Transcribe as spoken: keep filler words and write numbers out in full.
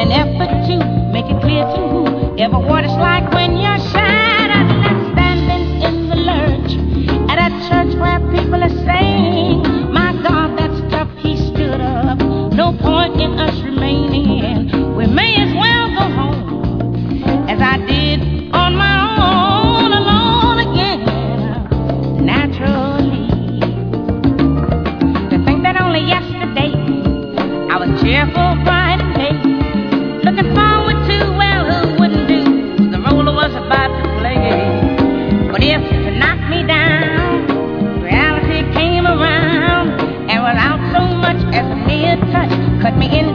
an effort to make it clear to whoever what it's like when you're shattered. Not standing in the lurch at a church where people are saying, my God, that's tough, he stood up. No point in us remaining. We may as well go home as I did on my own, alone again, naturally. To think that only yesterday I was cheerful, bright and gay, looking forward to, well, who wouldn't do the role I was about to play. But if to knock me down, reality came around and without so much as a mere touch, cut me in